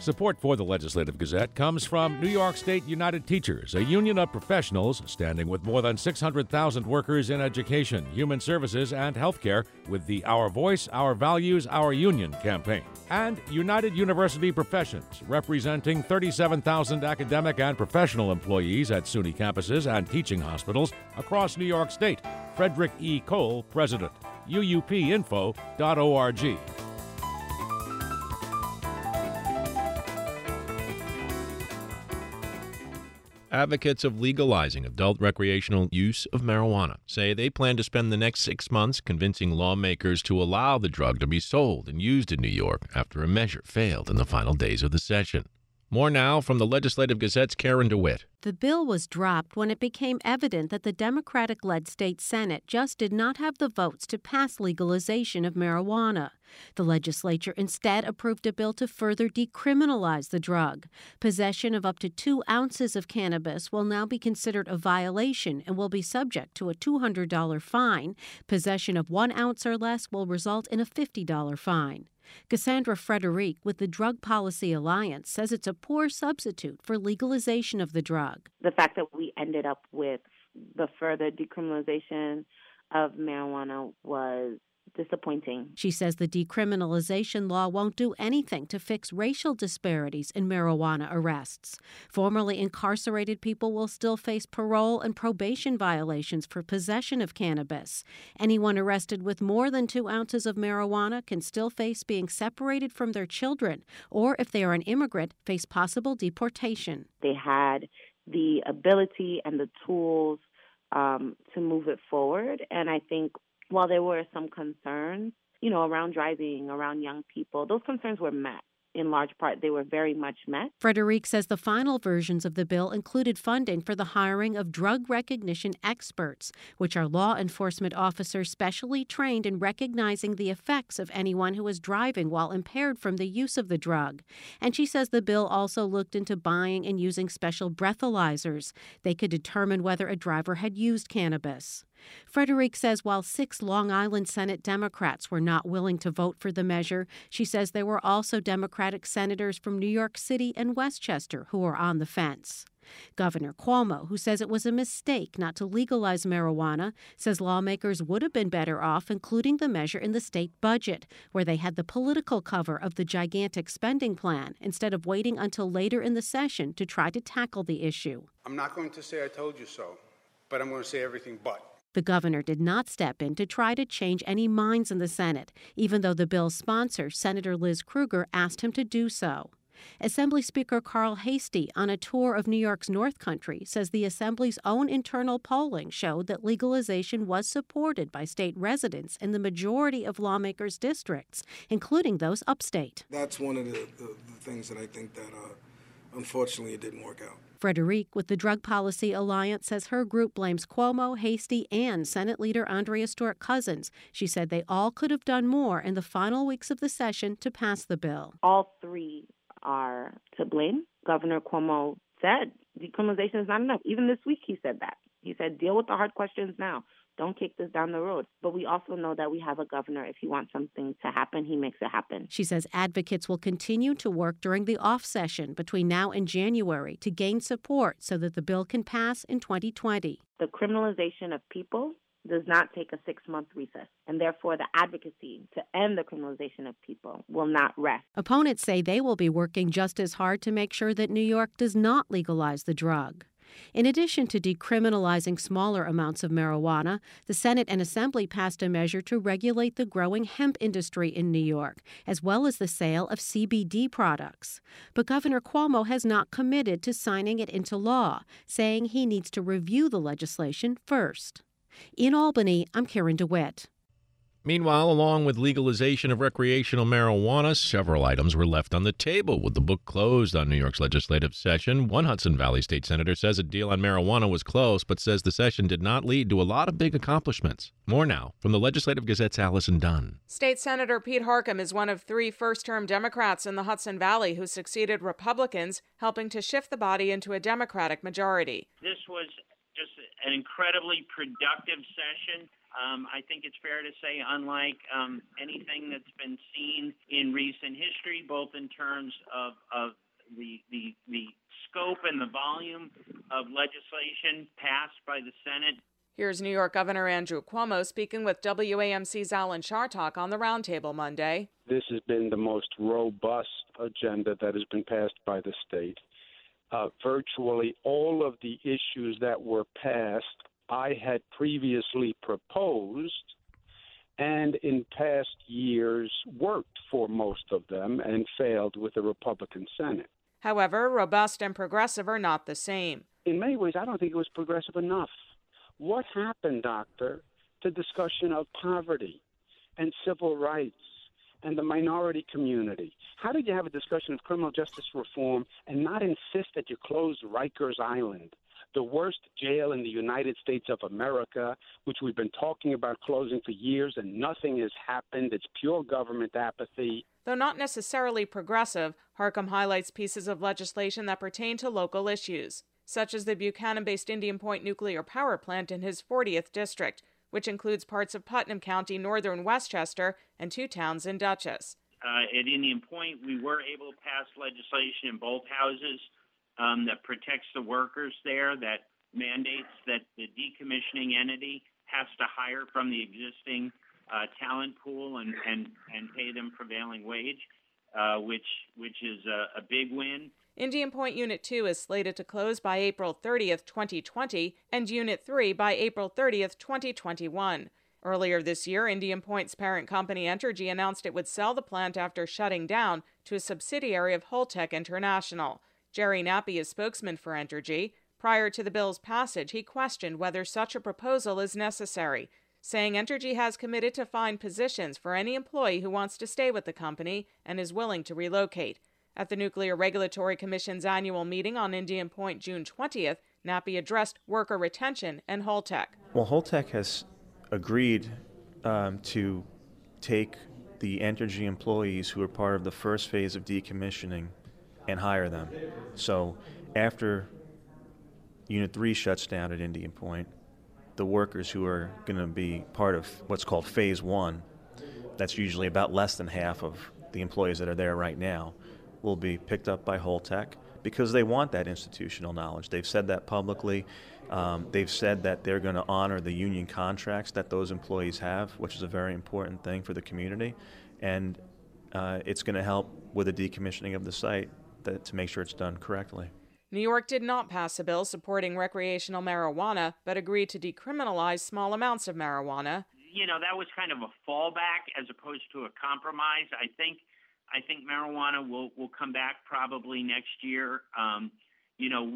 Support for the Legislative Gazette comes from New York State United Teachers, a union of professionals standing with more than 600,000 workers in education, human services, and healthcare with the Our Voice, Our Values, Our Union campaign. And United University Professions, representing 37,000 academic and professional employees at SUNY campuses and teaching hospitals across New York State. Frederick E. Cole, President. UUPinfo.org. Advocates of legalizing adult recreational use of marijuana say they plan to spend the next 6 months convincing lawmakers to allow the drug to be sold and used in New York after a measure failed in the final days of the session. More now from the Legislative Gazette's Karen DeWitt. The bill was dropped when it became evident that the Democratic-led state Senate just did not have the votes to pass legalization of marijuana. The legislature instead approved a bill to further decriminalize the drug. Possession of up to 2 ounces of cannabis will now be considered a violation and will be subject to a $200 fine. Possession of 1 ounce or less will result in a $50 fine. Cassandra Frederick with the Drug Policy Alliance says it's a poor substitute for legalization of the drug. The fact that we ended up with the further decriminalization of marijuana was disappointing. She says the decriminalization law won't do anything to fix racial disparities in marijuana arrests. Formerly incarcerated people will still face parole and probation violations for possession of cannabis. Anyone arrested with more than 2 ounces of marijuana can still face being separated from their children, or if they are an immigrant, face possible deportation. They had the ability and the tools to move it forward, and I think while there were some concerns, around driving, around young people, those concerns were met. In large part, they were very much met. Frederick says the final versions of the bill included funding for the hiring of drug recognition experts, which are law enforcement officers specially trained in recognizing the effects of anyone who is driving while impaired from the use of the drug. And she says the bill also looked into buying and using special breathalyzers. They could determine whether a driver had used cannabis. Frederick says while 6 Long Island Senate Democrats were not willing to vote for the measure, she says there were also Democratic senators from New York City and Westchester who were on the fence. Governor Cuomo, who says it was a mistake not to legalize marijuana, says lawmakers would have been better off including the measure in the state budget, where they had the political cover of the gigantic spending plan, instead of waiting until later in the session to try to tackle the issue. I'm not going to say I told you so, but I'm going to say everything but. The governor did not step in to try to change any minds in the Senate, even though the bill's sponsor, Senator Liz Krueger, asked him to do so. Assembly Speaker Carl Hastie, on a tour of New York's North Country, says the Assembly's own internal polling showed that legalization was supported by state residents in the majority of lawmakers' districts, including those upstate. That's one of the things that I think that, unfortunately, it didn't work out. Frederick with the Drug Policy Alliance says her group blames Cuomo, Hastie, and Senate Leader Andrea Stewart-Cousins. She said they all could have done more in the final weeks of the session to pass the bill. All 3 are to blame. Governor Cuomo said decriminalization is not enough. Even this week he said that. He said deal with the hard questions now. Don't kick this down the road. But we also know that we have a governor. If he wants something to happen, he makes it happen. She says advocates will continue to work during the off session between now and January to gain support so that the bill can pass in 2020. The criminalization of people does not take a 6-month recess, and therefore the advocacy to end the criminalization of people will not rest. Opponents say they will be working just as hard to make sure that New York does not legalize the drug. In addition to decriminalizing smaller amounts of marijuana, the Senate and Assembly passed a measure to regulate the growing hemp industry in New York, as well as the sale of CBD products. But Governor Cuomo has not committed to signing it into law, saying he needs to review the legislation first. In Albany, I'm Karen DeWitt. Meanwhile, along with legalization of recreational marijuana, several items were left on the table with the book closed on New York's legislative session. One Hudson Valley state senator says a deal on marijuana was close, but says the session did not lead to a lot of big accomplishments. More now from the Legislative Gazette's Allison Dunn. State Senator Pete Harckham is one of 3 first-term Democrats in the Hudson Valley who succeeded Republicans, helping to shift the body into a Democratic majority. This was just an incredibly productive session. I think it's fair to say, unlike anything that's been seen in recent history, both in terms of the scope and the volume of legislation passed by the Senate. Here's New York Governor Andrew Cuomo speaking with WAMC's Alan Chartock on the Roundtable Monday. This has been the most robust agenda that has been passed by the state. Virtually all of the issues that were passed I had previously proposed, and in past years worked for most of them and failed with the Republican Senate. However, robust and progressive are not the same. In many ways, I don't think it was progressive enough. What happened, Doctor, to discussion of poverty and civil rights and the minority community? How did you have a discussion of criminal justice reform and not insist that you close Rikers Island, the worst jail in the United States of America, which we've been talking about closing for years and nothing has happened? It's pure government apathy. Though not necessarily progressive, Harcum highlights pieces of legislation that pertain to local issues, such as the Buchanan-based Indian Point nuclear power plant in his 40th district, which includes parts of Putnam County, northern Westchester, and 2 towns in Dutchess. At Indian Point, we were able to pass legislation in both houses that protects the workers there, that mandates that the decommissioning entity has to hire from the existing talent pool and pay them prevailing wage, which is a big win. Indian Point Unit 2 is slated to close by April 30th, 2020, and Unit 3 by April 30th, 2021. Earlier this year, Indian Point's parent company Entergy announced it would sell the plant after shutting down to a subsidiary of Holtec International. Jerry Nappy is spokesman for Entergy. Prior to the bill's passage, he questioned whether such a proposal is necessary, saying Entergy has committed to find positions for any employee who wants to stay with the company and is willing to relocate. At the Nuclear Regulatory Commission's annual meeting on Indian Point June 20th, Nappy addressed worker retention and Holtec. Well, Holtec has agreed to take the Entergy employees who are part of the first phase of decommissioning and hire them. So after Unit 3 shuts down at Indian Point, the workers who are going to be part of what's called Phase 1, that's usually about less than half of the employees that are there right now, will be picked up by Holtec because they want that institutional knowledge. They've said that publicly. They've said that they're going to honor the union contracts that those employees have, which is a very important thing for the community. And it's going to help with the decommissioning of the site to make sure it's done correctly. New York did not pass a bill supporting recreational marijuana, but agreed to decriminalize small amounts of marijuana. You know, that was kind of a fallback as opposed to a compromise. I think marijuana will come back probably next year. You know,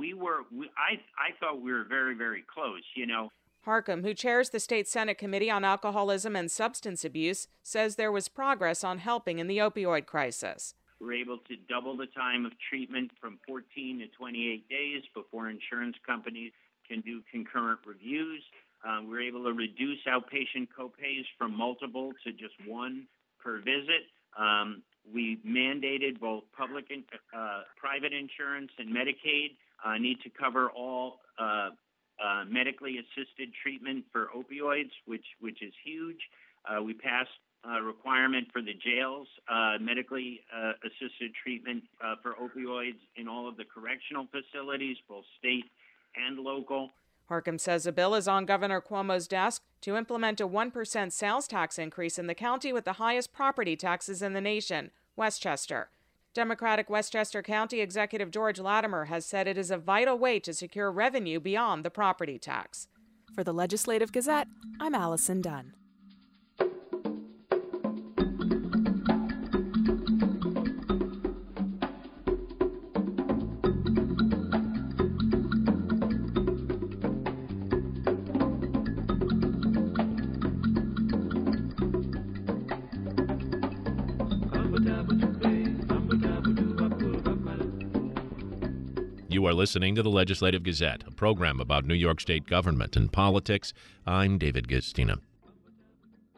I thought we were very, very close, you know. Harcum, who chairs the State Senate Committee on Alcoholism and Substance Abuse, says there was progress on helping in the opioid crisis. We're able to double the time of treatment from 14 to 28 days before insurance companies can do concurrent reviews. We're able to reduce outpatient copays from multiple to just one per visit. We mandated both public and private insurance and Medicaid need to cover all medically assisted treatment for opioids, which is huge. We passed a requirement for the jails, medically assisted treatment for opioids in all of the correctional facilities, both state and local. Harcum says a bill is on Governor Cuomo's desk to implement a 1% sales tax increase in the county with the highest property taxes in the nation, Westchester. Democratic Westchester County Executive George Latimer has said it is a vital way to secure revenue beyond the property tax. For the Legislative Gazette, I'm Allison Dunn. You are listening to the Legislative Gazette, a program about New York State government and politics. I'm David Gistina.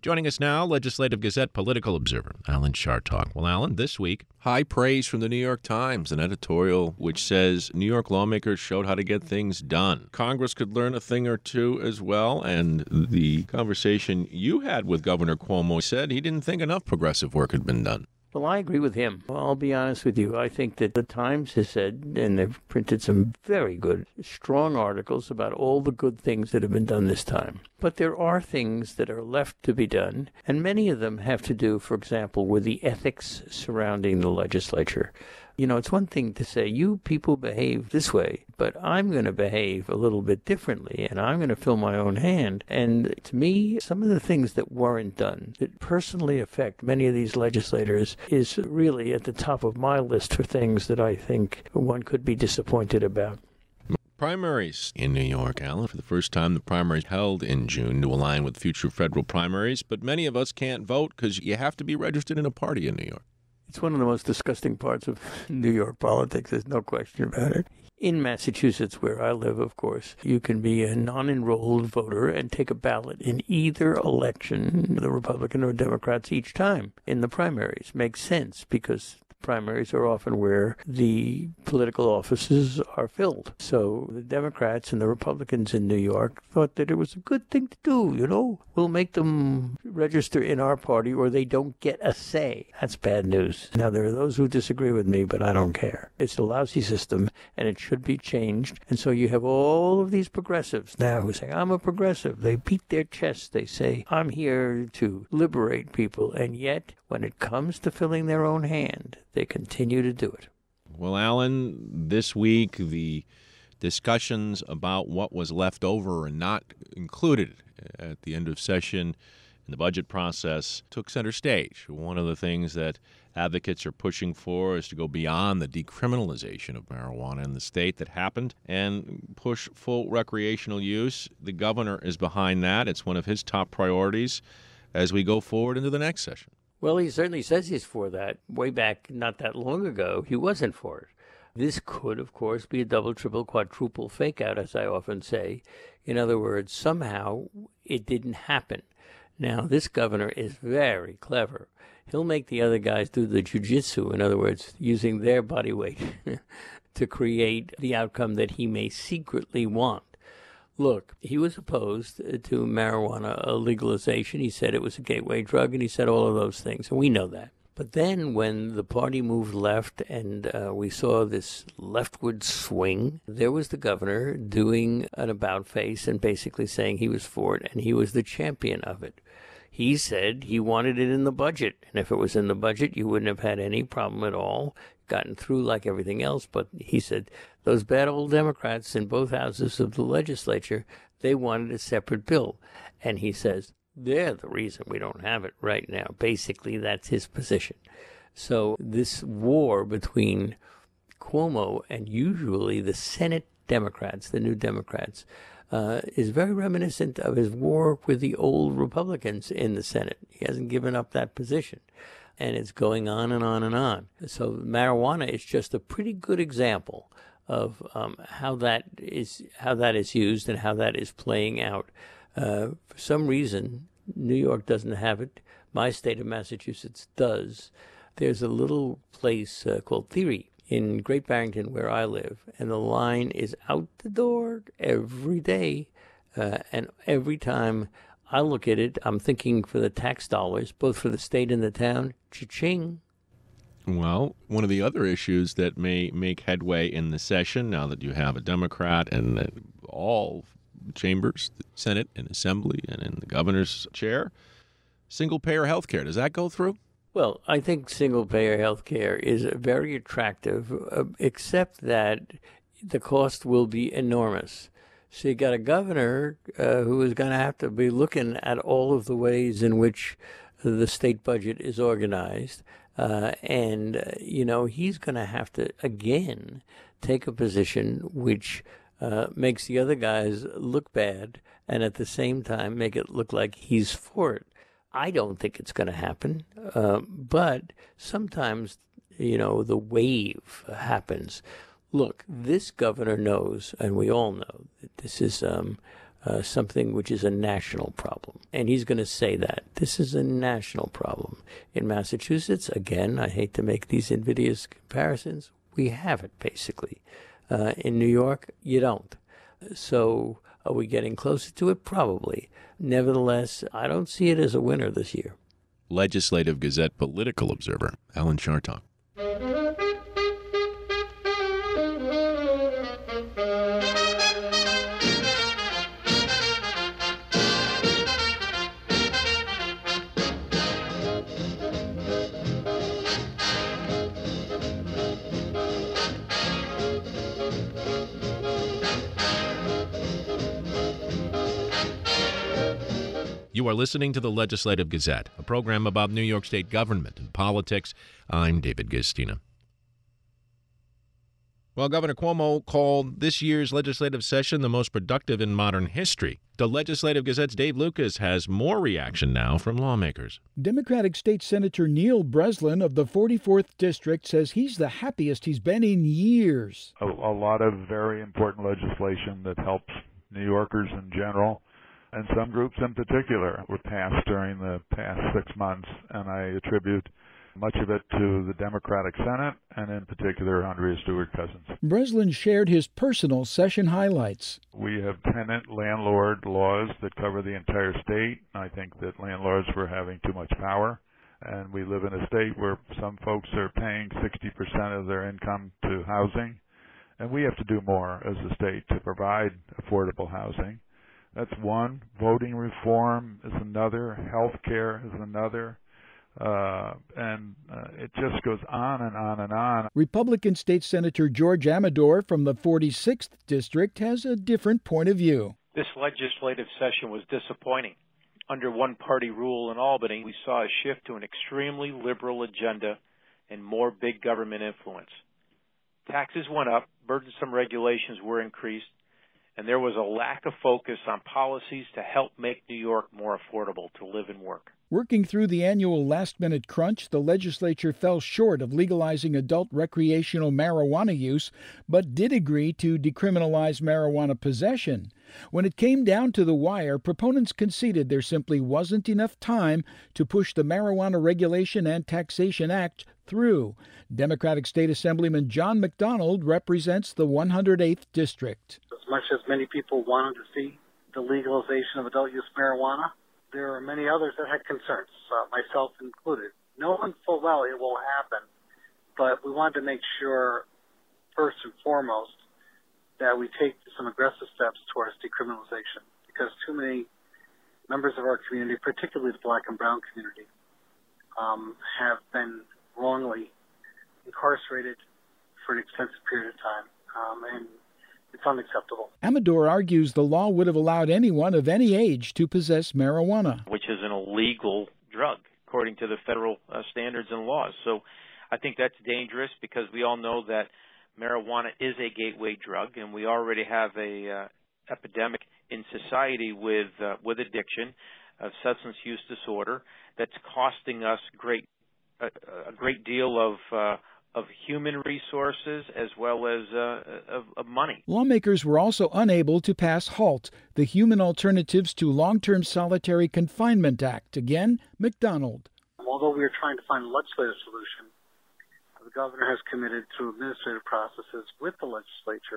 Joining us now, Legislative Gazette political observer Alan Chartock. Well, Alan, this week, high praise from the New York Times, an editorial which says New York lawmakers showed how to get things done. Congress could learn a thing or two as well, and the conversation you had with Governor Cuomo said he didn't think enough progressive work had been done. Well, I agree with him. I'll be honest with you. I think that the Times has said, and they've printed some very good, strong articles about all the good things that have been done this time. But there are things that are left to be done, and many of them have to do, for example, with the ethics surrounding the legislature. You know, it's one thing to say, you people behave this way, but I'm going to behave a little bit differently, and I'm going to fill my own hand. And to me, some of the things that weren't done, that personally affect many of these legislators, is really at the top of my list for things that I think one could be disappointed about. Primaries in New York, Alan. For the first time, the primaries held in June to align with future federal primaries, but many of us can't vote because you have to be registered in a party in New York. It's one of the most disgusting parts of New York politics. There's no question about it. In Massachusetts, where I live, of course, you can be a non-enrolled voter and take a ballot in either election, the Republican or Democrats, each time in the primaries. Makes sense because primaries are often where the political offices are filled. So the Democrats and the Republicans in New York thought that it was a good thing to do, you know. We'll make them register in our party or they don't get a say. That's bad news. Now, there are those who disagree with me, but I don't care. It's a lousy system, and it should be changed. And so you have all of these progressives now who say, I'm a progressive. They beat their chests. They say, I'm here to liberate people. And yet, when it comes to filling their own hand, they continue to do it. Well, Alan, this week, the discussions about what was left over and not included at the end of session in the budget process took center stage. One of the things that advocates are pushing for is to go beyond the decriminalization of marijuana in the state that happened and push full recreational use. The governor is behind that. It's one of his top priorities as we go forward into the next session. Well, he certainly says he's for that. Way back not that long ago, he wasn't for it. This could, of course, be a double, triple, quadruple fake-out, as I often say. In other words, somehow it didn't happen. Now, this governor is very clever. He'll make the other guys do the jujitsu, in other words, using their body weight to create the outcome that he may secretly want. Look, he was opposed to marijuana legalization. He said it was a gateway drug, and he said all of those things, and we know that. But then when the party moved left and we saw this leftward swing, there was the governor doing an about-face and basically saying he was for it, and he was the champion of it. He said he wanted it in the budget, and if it was in the budget, you wouldn't have had any problem at all, gotten through like everything else. But he said those bad old Democrats in both houses of the legislature, they wanted a separate bill. And he says, they're the reason we don't have it right now. Basically, that's his position. So this war between Cuomo and usually the Senate Democrats, the new Democrats, is very reminiscent of his war with the old Republicans in the Senate. He hasn't given up that position. And it's going on and on and on. So marijuana is just a pretty good example of how that is used and how that is playing out. For some reason, New York doesn't have it. My state of Massachusetts does. There's a little place called Theory in Great Barrington where I live, and the line is out the door every day. And every time I look at it, I'm thinking for the tax dollars, both for the state and the town, cha-ching. Well, one of the other issues that may make headway in the session, now that you have a Democrat and all chambers, the Senate and Assembly and in the governor's chair, single-payer health care, does that go through? Well, I think single-payer health care is very attractive, except that the cost will be enormous. So you got a governor who is going to have to be looking at all of the ways in which the state budget is organized. He's going to have to, again, take a position which makes the other guys look bad and at the same time make it look like he's for it. I don't think it's going to happen, but sometimes, the wave happens. Look, this governor knows, and we all know, that this is something which is a national problem. And he's going to say that. This is a national problem. In Massachusetts, again, I hate to make these invidious comparisons, we have it, basically. In New York, you don't. So are we getting closer to it? Probably. Nevertheless, I don't see it as a winner this year. Legislative Gazette political observer Alan Chartock. You are listening to the Legislative Gazette, a program about New York State government and politics. I'm David Gistina. Well, Governor Cuomo called this year's legislative session the most productive in modern history. The Legislative Gazette's Dave Lucas has more reaction now from lawmakers. Democratic State Senator Neil Breslin of the 44th District says he's the happiest he's been in years. A lot of very important legislation that helps New Yorkers in general, and some groups in particular, were passed during the past 6 months, and I attribute much of it to the Democratic Senate, and in particular, Andrea Stewart-Cousins. Breslin shared his personal session highlights. We have tenant-landlord laws that cover the entire state. I think that landlords were having too much power, and we live in a state where some folks are paying 60% of their income to housing, and we have to do more as a state to provide affordable housing. That's one. Voting reform is another. Health care is another. And it just goes on and on and on. Republican State Senator George Amador from the 46th District has a different point of view. This legislative session was disappointing. Under one-party rule in Albany, we saw a shift to an extremely liberal agenda and more big government influence. Taxes went up, burdensome regulations were increased, and there was a lack of focus on policies to help make New York more affordable to live and work. Working through the annual last-minute crunch, the legislature fell short of legalizing adult recreational marijuana use, but did agree to decriminalize marijuana possession. When it came down to the wire, proponents conceded there simply wasn't enough time to push the Marijuana Regulation and Taxation Act through. Democratic State Assemblyman John McDonald represents the 108th District. As much as many people wanted to see the legalization of adult-use marijuana, there are many others that had concerns, myself included. Knowing full well it will happen, but we wanted to make sure, first and foremost, that we take some aggressive steps towards decriminalization, because too many members of our community, particularly the black and brown community, have been wrongly incarcerated for an extensive period of time, and it's unacceptable. Amador argues the law would have allowed anyone of any age to possess marijuana, which is an illegal drug, according to the federal standards and laws. So I think that's dangerous, because we all know that marijuana is a gateway drug, and we already have a epidemic in society with addiction, of substance use disorder, that's costing us a great deal of human resources as well as of money. Lawmakers were also unable to pass HALT, the Human Alternatives to Long-Term Solitary Confinement Act. Again, McDonald. Although we are trying to find a legislative solution, the governor has committed through administrative processes with the legislature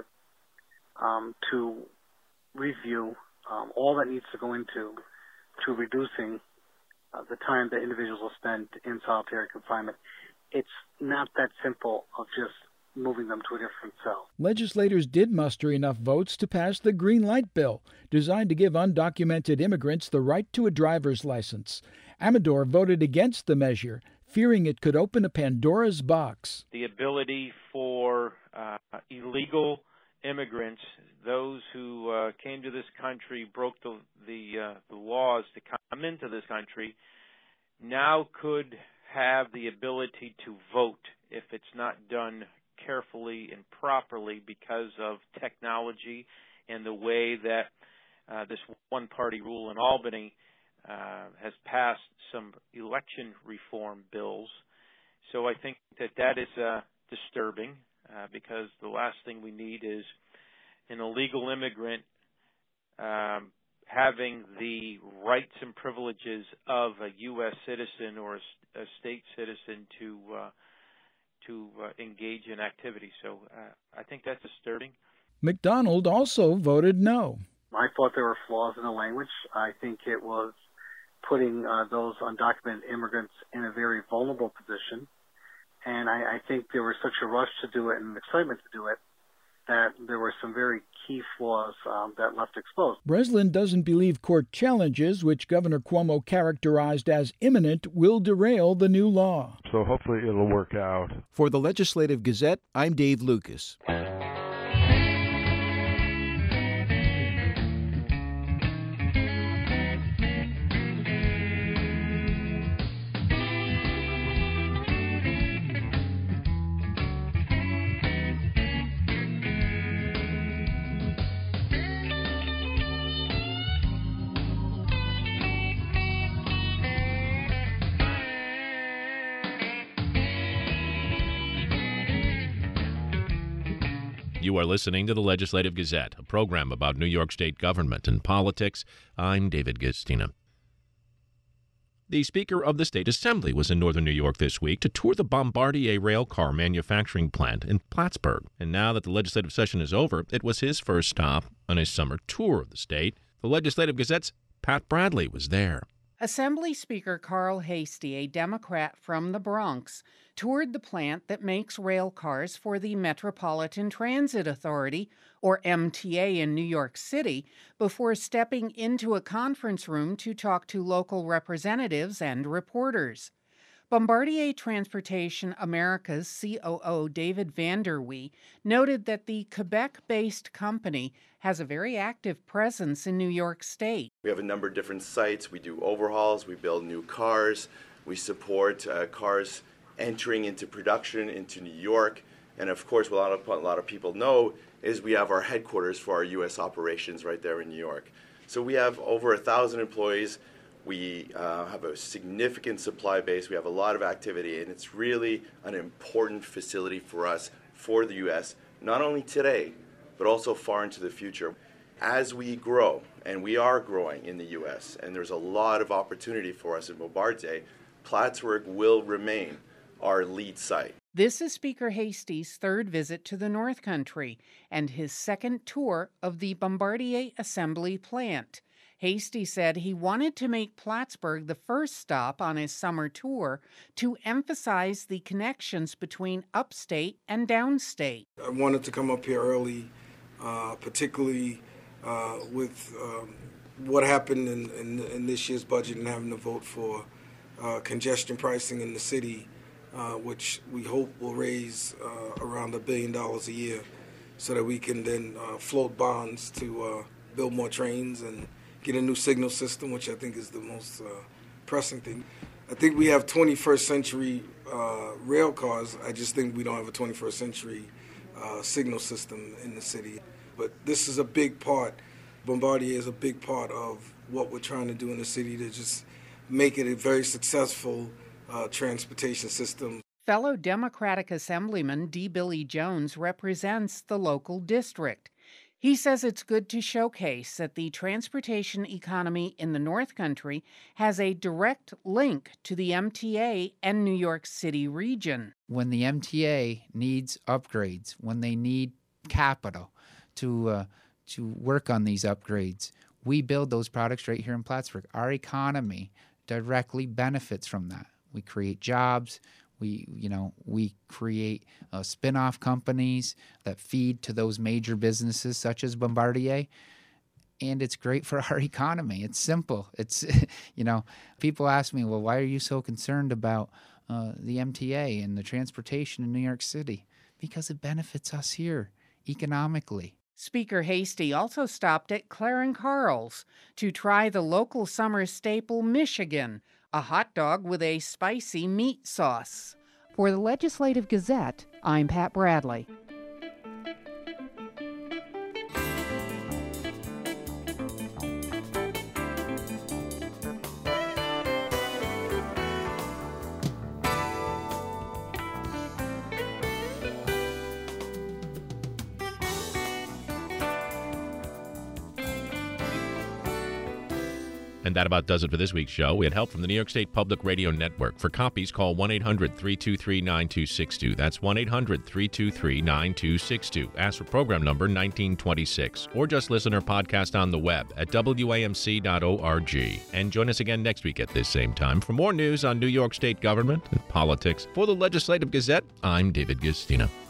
to review all that needs to go into reducing the time that individuals will spend in solitary confinement. It's not that simple of just moving them to a different cell. Legislators did muster enough votes to pass the Green Light Bill, designed to give undocumented immigrants the right to a driver's license. Amador voted against the measure, fearing it could open a Pandora's box. The ability for illegal immigrants, those who came to this country, broke the laws to come into this country, now could have the ability to vote if it's not done carefully and properly because of technology and the way that this one-party rule in Albany has passed some election reform bills. So I think that is disturbing because the last thing we need is an illegal immigrant having the rights and privileges of a U.S. citizen or a state citizen to engage in activity. So I think that's disturbing. McDonald also voted no. I thought there were flaws in the language. I think it was putting those undocumented immigrants in a very vulnerable position. And I think there was such a rush to do it and excitement to do it that there were some very key flaws that left exposed. Breslin doesn't believe court challenges, which Governor Cuomo characterized as imminent, will derail the new law. So hopefully it'll work out. For the Legislative Gazette, I'm Dave Lucas. You are listening to the Legislative Gazette, a program about New York State government and politics. I'm David Gistina. The Speaker of the State Assembly was in northern New York this week to tour the Bombardier railcar manufacturing plant in Plattsburgh. And now that the legislative session is over, it was his first stop on a summer tour of the state. The Legislative Gazette's Pat Bradley was there. Assembly Speaker Carl Heastie, a Democrat from the Bronx, toured the plant that makes rail cars for the Metropolitan Transit Authority, or MTA, in New York City, before stepping into a conference room to talk to local representatives and reporters. Bombardier Transportation America's COO David Vanderwee noted that the Quebec-based company has a very active presence in New York State. We have a number of different sites. We do overhauls. We build new cars. We support cars entering into production into New York. And of course, what a lot of people know is we have our headquarters for our U.S. operations right there in New York. So we have over 1,000 employees. We have a significant supply base. We have a lot of activity, and it's really an important facility for us, for the U.S., not only today, but also far into the future. As we grow, and we are growing in the U.S., and there's a lot of opportunity for us in Bombardier, Plattsburgh will remain our lead site. This is Speaker Hastie's third visit to the North Country and his second tour of the Bombardier assembly plant. Heastie said he wanted to make Plattsburgh the first stop on his summer tour to emphasize the connections between upstate and downstate. I wanted to come up here early, particularly with what happened in this year's budget and having to vote for congestion pricing in the city, which we hope will raise around $1 billion a year so that we can then float bonds to build more trains and get a new signal system, which I think is the most pressing thing. I think we have 21st century rail cars. I just think we don't have a 21st century signal system in the city. But this is a big part. Bombardier is a big part of what we're trying to do in the city to just make it a very successful transportation system. Fellow Democratic Assemblyman D. Billy Jones represents the local district. He says it's good to showcase that the transportation economy in the North Country has a direct link to the MTA and New York City region. When the MTA needs upgrades, when they need capital to work on these upgrades, we build those products right here in Plattsburgh. Our economy directly benefits from that. We create jobs. We create spin-off companies that feed to those major businesses such as Bombardier, and it's great for our economy. It's simple. It's, people ask me, well, why are you so concerned about the MTA and the transportation in New York City? Because it benefits us here economically. Speaker Heastie also stopped at Claren Carl's to try the local summer staple Michigan, a hot dog with a spicy meat sauce. For the Legislative Gazette, I'm Pat Bradley. And that about does it for this week's show. We had help from the New York State Public Radio Network. For copies, call 1-800-323-9262. That's 1-800-323-9262. Ask for program number 1926. Or just listen or podcast on the web at WAMC.org. And join us again next week at this same time for more news on New York State government and politics. For the Legislative Gazette, I'm David Guistina.